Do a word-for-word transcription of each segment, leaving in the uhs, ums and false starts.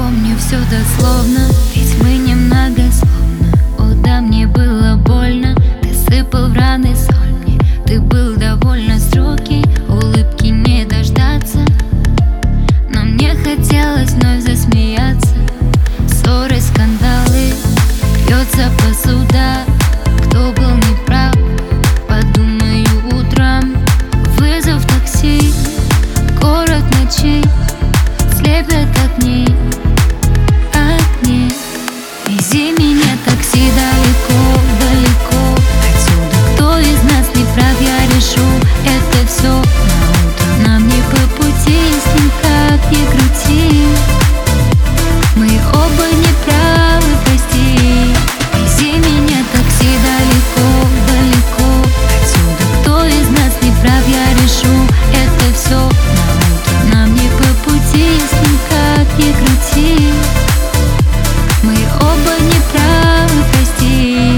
помню все дословно, ведь мы немногословно. О да, мне было больно, ты сыпал в раны соль мне. Ты был довольно строгий, улыбки не дождаться, но мне хотелось вновь засмеяться. Ссоры, скандалы, бьется посуда. Кто был неправ, подумаю утром. Вызов такси, город ночей, слепят огни, огни. Вези меня, такси, далеко, далеко отсюда. Кто из нас не прав, я решу это все на утро. Нам не по пути, с ним как ни крути. Мы оба не правы, прости. Вези меня, такси, далеко, далеко отсюда. Кто из нас не прав, я решу это все на утро. Нам не по пути, с ним как ни крути. Мы оба не правы, прости.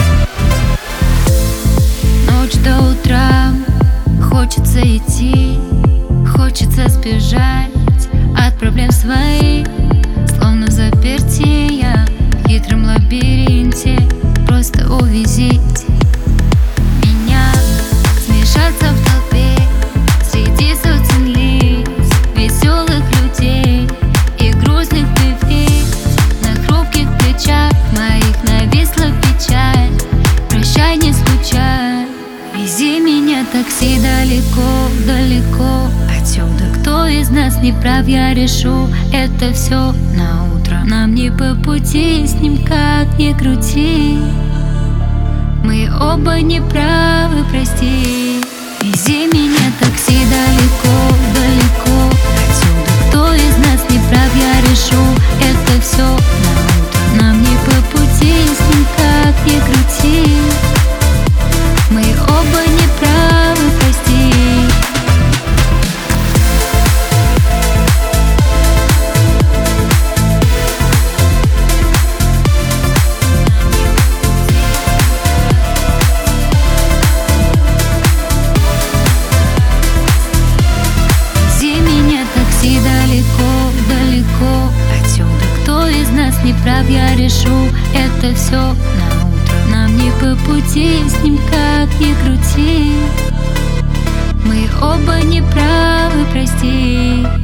Ночь до утра, хочется идти, хочется сбежать от проблем своих. Словно в заперти я в хитром лабиринте. Просто увезите меня, смешаться в толпе среди сотен лиц, веселых людей и грустных певиц. На хрупких плечах моих нависла печаль. Прощай, не скучай. Вези меня, такси, далеко, далеко отсюда. Кто из нас не прав, я решу это все на утро. Нам не по пути, с ним как ни крути. Мы оба не правы, прости. Вези меня, такси, далеко, далеко отсюда. Кто из нас не прав, я решу это все на утро. Нам не по пути, с ним как ни крути. Мы оба не правы, прости. Вези меня, такси, далеко, далеко отсюда. Кто из нас не прав, я решу это все на утро. Нам не по пути, с ним как ни крути. Мы оба не правы, прости.